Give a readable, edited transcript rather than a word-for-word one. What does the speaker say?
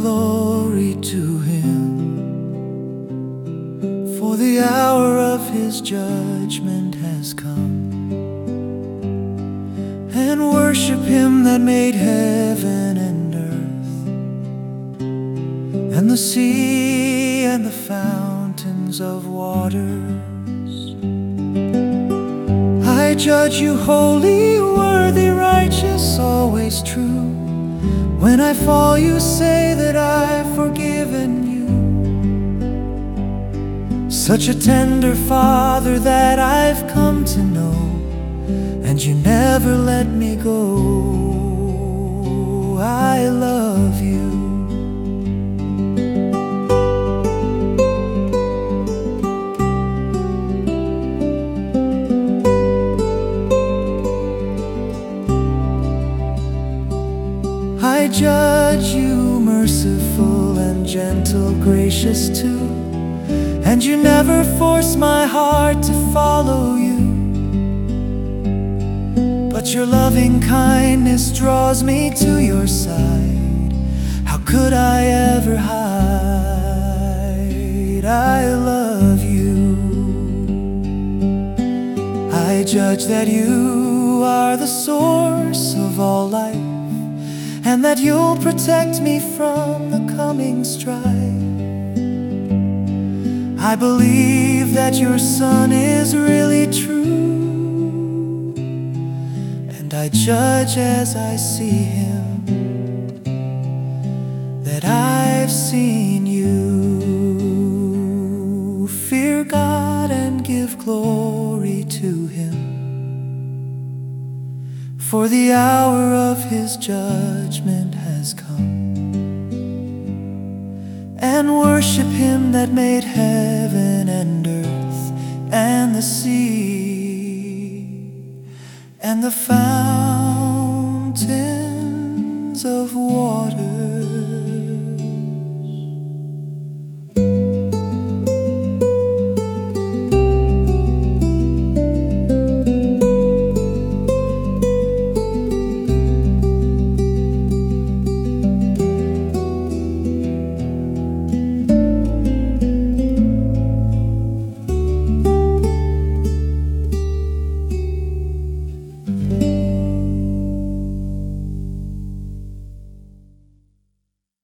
glory to Him, for the hour of His judgment has come. And worship Him that made heaven and earth, and the sea and the fountains of waters. I judge you holy, worthy, righteous, always true. When I fall, you say that I've forgiven you. Such a tender Father that I've come to know, and you never let me go. I love you. I judge you merciful and gentle, gracious too, and you never force my heart to follow you. But your loving kindness draws me to your side. How could I ever hide? I love you. I judge that you are the source of all life, and that you'll protect me from the coming strife. I believe that your Son is really true, and I judge as I see Him, that I've seen you. Fear God and give glory to Him, for the hour of His judgment has come. And worship Him that made heaven and earth, and the sea, and the fountains